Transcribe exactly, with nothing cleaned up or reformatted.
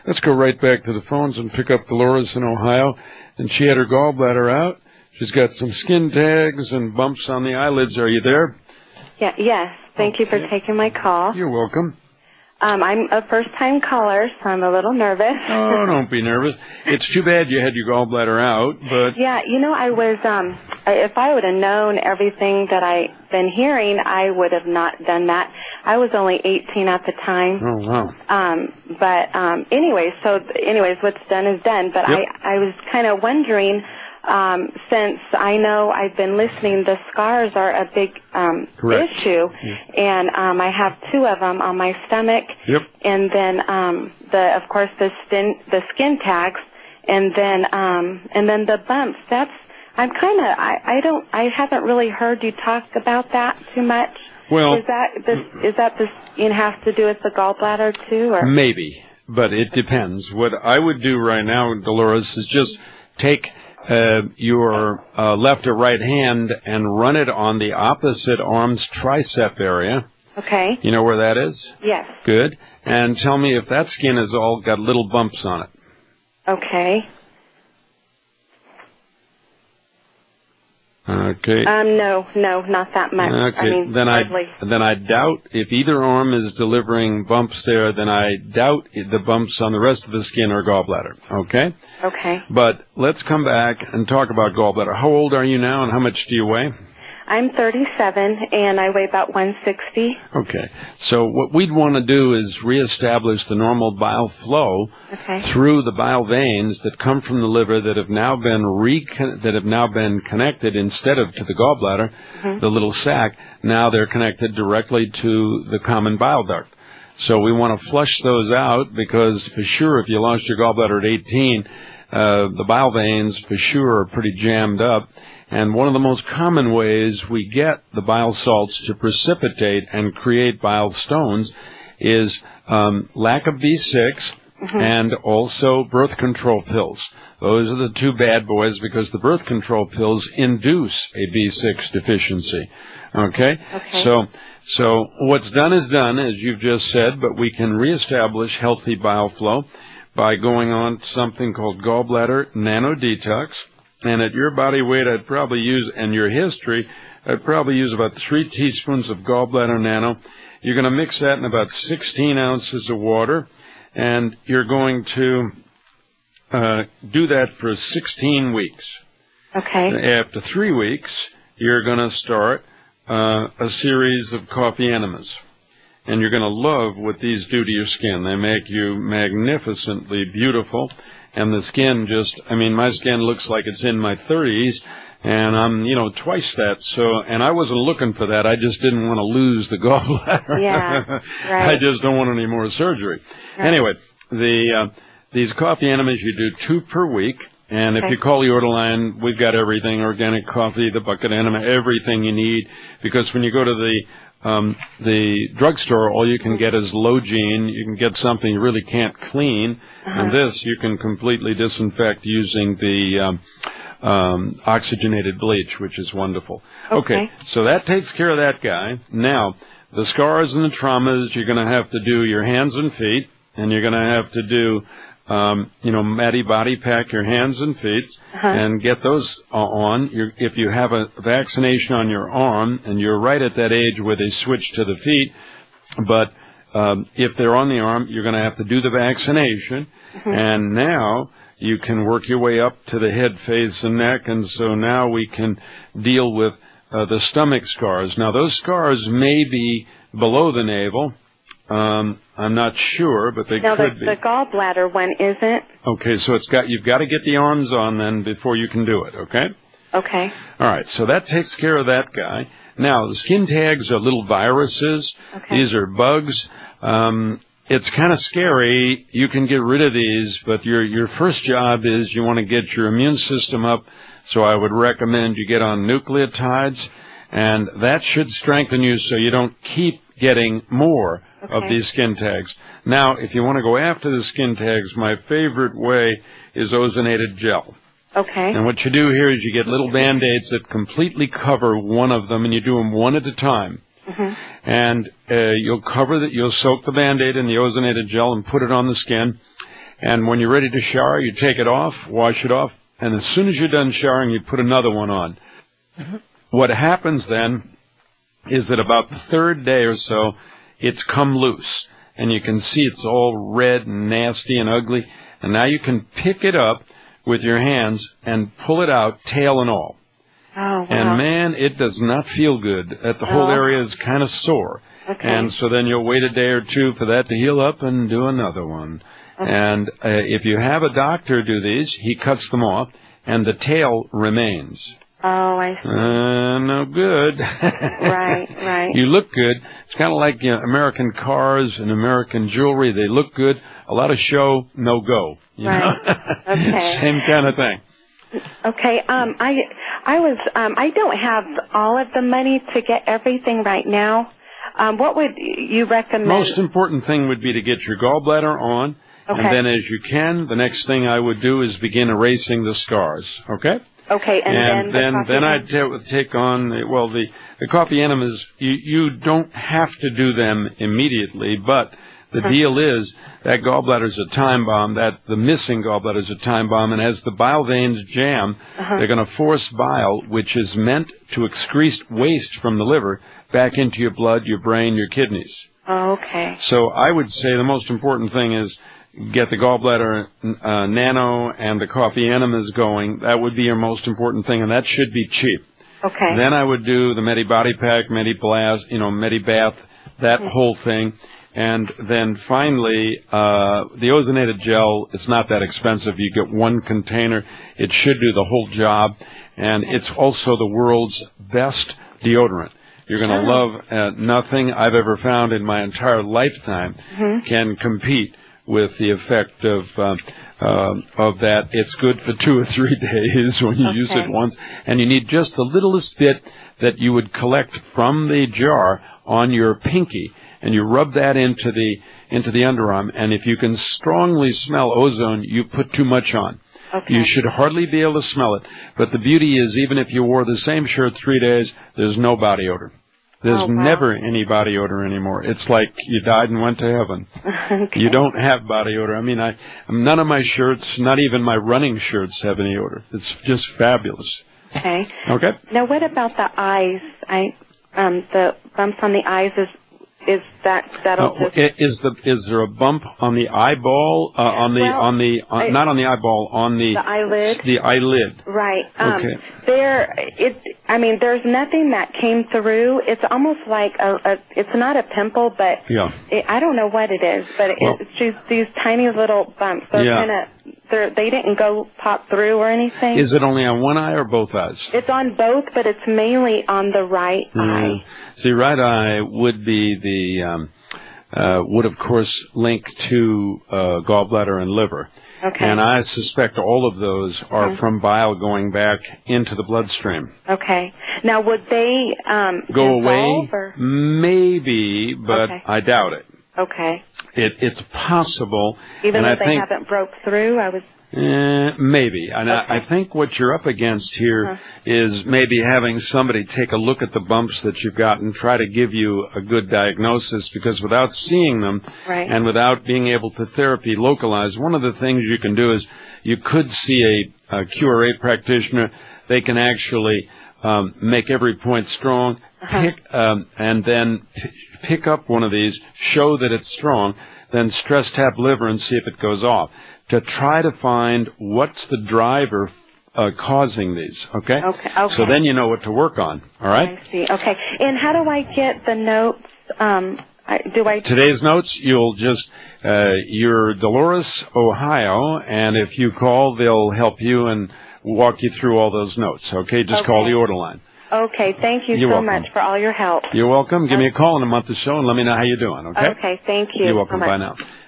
Let's go right back to the phones and pick up Dolores in Ohio. And she had her gallbladder out. She's got some skin tags and bumps on the eyelids. Are you there? Yeah, yes. Thank okay. you for taking my call. You're welcome. Um, I'm a first-time caller, so I'm a little nervous. Oh, don't be nervous. It's too bad you had your gallbladder out, but... Yeah, you know, I was, um, if I would have known everything that I've been hearing, I would have not done that. I was only eighteen at the time. Oh, wow. Um, but, um, anyways, so, anyways, what's done is done. But yep. I, I was kind of wondering... Um, since I know I've been listening, the scars are a big um, issue, yeah. and um, I have two of them on my stomach, yep. and then um, the, of course, the skin, the skin tags, and then um, and then the bumps. That's I'm kind of I, I don't I haven't really heard you talk about that too much. Well, is that this is that this you know, has to do with the gallbladder too, or maybe, but it depends. What I would do right now, Dolores, is just take. Uh, your uh, left or right hand and run it on the opposite arm's tricep area. Okay. You know where that is? Yes. Good. And tell me if that skin has all got little bumps on it. Okay. Okay. Um, no, no, not that much. Okay. I mean, then hardly. I then I doubt if either arm is delivering bumps there. Then I doubt the bumps on the rest of the skin are gallbladder. Okay. Okay. But let's come back and talk about gallbladder. How old are you now, and how much do you weigh? I'm thirty-seven, and I weigh about one sixty. Okay. So what we'd want to do is reestablish the normal bile flow okay. through the bile veins that come from the liver that have now been recon- that have now been connected instead of to the gallbladder, mm-hmm. the little sac. Now they're connected directly to the common bile duct. So we want to flush those out because for sure, if you lost your gallbladder at eighteen, uh, the bile veins for sure are pretty jammed up. And one of the most common ways we get the bile salts to precipitate and create bile stones is um, lack of B six mm-hmm. and also birth control pills. Those are the two bad boys because the birth control pills induce a B six deficiency. Okay? Okay. So, so what's done is done, as you've just said, but we can reestablish healthy bile flow by going on to something called gallbladder nano detox. And at your body weight, I'd probably use, and your history, I'd probably use about three teaspoons of gallbladder nano. You're going to mix that in about sixteen ounces of water, and you're going to uh, do that for sixteen weeks. Okay. After three weeks, you're going to start uh, a series of coffee enemas. And you're going to love what these do to your skin. They make you magnificently beautiful. And the skin just, I mean, my skin looks like it's in my thirties, and I'm, you know, twice that. So, and I wasn't looking for that. I just didn't want to lose the gallbladder. Yeah, right. I just don't want any more surgery. Right. Anyway, the uh, these coffee enemas, you do two per week. And if okay. you call the order line, we've got everything, organic coffee, the bucket enema, everything you need. Because when you go to the Um, the drugstore, all you can get is Logene. You can get something you really can't clean. Uh-huh. And this you can completely disinfect using the um, um, oxygenated bleach, which is wonderful. Okay. Okay, so that takes care of that guy. Now, the scars and the traumas, you're going to have to do your hands and feet, and you're going to have to do Um, you know, Maddie Body Pack your hands and feet uh-huh. and get those uh, on. You're, if you have a vaccination on your arm, and you're right at that age where they switch to the feet, but um, if they're on the arm, you're going to have to do the vaccination. Mm-hmm. And now you can work your way up to the head, face, and neck, and so now we can deal with uh, the stomach scars. Now, those scars may be below the navel. Um, I'm not sure, but they no, could the, be. the gallbladder one isn't. Okay, so it's got you've got to get the arms on then before you can do it, okay? Okay. All right, so that takes care of that guy. Now, the skin tags are little viruses. Okay. These are bugs. Um, it's kind of scary. You can get rid of these, but your your first job is you want to get your immune system up, so I would recommend you get on nucleotides, and that should strengthen you so you don't keep getting more okay. of these skin tags. Now, if you want to go after the skin tags, my favorite way is ozonated gel. Okay. And what you do here is you get little Band-Aids that completely cover one of them, and you do them one at a time. Mm-hmm. And uh, you'll cover that, you'll soak the Band-Aid in the ozonated gel and put it on the skin. And when you're ready to shower, you take it off, wash it off, and as soon as you're done showering, you put another one on. Mm-hmm. What happens then is that about the third day or so, it's come loose, and you can see it's all red and nasty and ugly, and now you can pick it up with your hands and pull it out, tail and all. Oh, wow. And, man, it does not feel good. That the whole oh. area is kind of sore. Okay. And so then you'll wait a day or two for that to heal up and do another one. Okay. And uh, if you have a doctor do these, he cuts them off, and the tail remains. Oh, I see. Uh, no good. Right, right. You look good. It's kind of like, you know, American cars and American jewelry. They look good. A lot of show, no go. You right. know? Okay. Same kind of thing. Okay. Um, I, I was, um, I don't have all of the money to get everything right now. Um, what would you recommend? Most important thing would be to get your gallbladder on. Okay. And then as you can, the next thing I would do is begin erasing the scars. Okay? Okay, and, and then then, the then I'd t- take on, well, the, the coffee enemas, you, you don't have to do them immediately, but the uh-huh. deal is that gallbladder's a time bomb, that the missing gallbladder's a time bomb, and as the bile veins jam, uh-huh. they're going to force bile, which is meant to excrete waste from the liver, back into your blood, your brain, your kidneys. Oh, okay. So I would say the most important thing is get the gallbladder uh, nano and the coffee enemas going. That would be your most important thing, and that should be cheap. Okay. Then I would do the Medi Body Pack, Medi Blast, you know, Medi Bath, that mm-hmm. whole thing. And then finally, uh, the ozonated gel, it's not that expensive. You get one container. It should do the whole job. And okay. it's also the world's best deodorant. You're going to oh. love uh, nothing I've ever found in my entire lifetime mm-hmm. can compete with the effect of uh, uh, of that. It's good for two or three days when you okay. use it once, and you need just the littlest bit that you would collect from the jar on your pinky, and you rub that into the into the underarm, and if you can strongly smell ozone, you put too much on. Okay. You should hardly be able to smell it, but the beauty is even if you wore the same shirt three days, there's no body odor. There's oh, wow. never any body odor anymore. It's like you died and went to heaven. Okay. You don't have body odor. I mean, I none of my shirts, not even my running shirts, have any odor. It's just fabulous. Okay. Okay. Now, what about the eyes? I um the bumps on the eyes is is that that'll uh, just is the is there a bump on the eyeball uh, on the well, on the on, I, not on the eyeball on the the eyelid the eyelid right um, okay there it I mean there's nothing that came through. It's almost like a, a it's not a pimple, but yeah it, I don't know what it is, but well, it's just these tiny little bumps. They're yeah. kind of they didn't go pop through or anything. Is it only on one eye or both eyes? It's on both, but it's mainly on the right mm. eye. The right eye would be the um, uh, would of course link to uh, gallbladder and liver. Okay. And I suspect all of those are okay. from bile going back into the bloodstream. Okay. Now, would they um, go away? Or? Maybe, but okay. I doubt it. Okay. It, it's possible. Even and if I they think, haven't broke through, I was... Uh, maybe. And okay. I, I think what you're up against here uh-huh. is maybe having somebody take a look at the bumps that you've got and try to give you a good diagnosis, because without seeing them right. and without being able to therapy localize, one of the things you can do is you could see a, a Q R A practitioner. They can actually um, make every point strong, uh-huh. pick um, and then p- pick up one of these, show that it's strong, then stress tap liver and see if it goes off, to try to find what's the driver uh, causing these, okay? okay? Okay. So then you know what to work on, all right? I see, okay. And how do I get the notes? Um, I, do I... Today's notes, you'll just, uh, you're Dolores, Ohio, and if you call, they'll help you and walk you through all those notes, okay? Just okay. call the order line. Okay, thank you You're so welcome. much for all your help. You're welcome. Give okay. me a call in a month or so and let me know how you're doing, okay? Okay, thank you. You're welcome. so Bye now.